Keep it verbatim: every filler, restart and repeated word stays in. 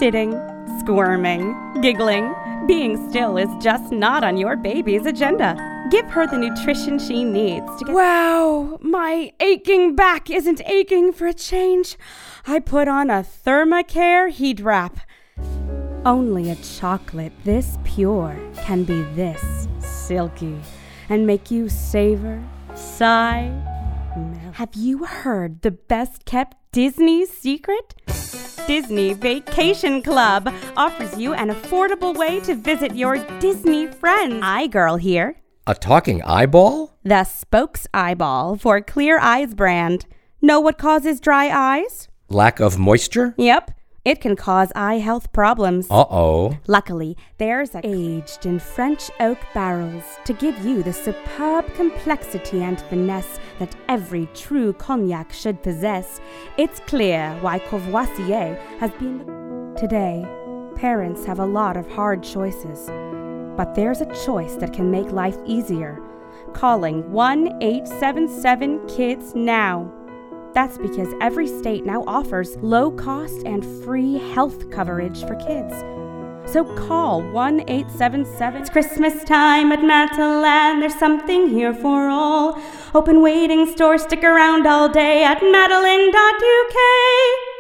sitting, squirming, giggling. Being still is just not on your baby's agenda. Give her the nutrition she needs to get... Wow, my aching back isn't aching for a change. I put on a Thermacare heat wrap. Only a chocolate this pure can be this silky and make you savor, sigh, melt. Have you heard the best-kept Disney secret? Disney Vacation Club offers you an affordable way to visit your Disney friends. iGirl here. A talking eyeball? The Spokes Eyeball for Clear Eyes brand. Know what causes dry eyes? Lack of moisture? Yep. It can cause eye health problems. Uh-oh. Luckily, there's a aged in French oak barrels to give you the superb complexity and finesse that every true cognac should possess. It's clear why Courvoisier has been the... Today, parents have a lot of hard choices. But there's a choice that can make life easier. Calling one eight seven seven KIDS now. That's because every state now offers low-cost and free health coverage for kids. So call one eight seven seven. It's Christmas time at Matalan. There's something here for all. Open waiting stores, stick around all day at Madeline dot U K.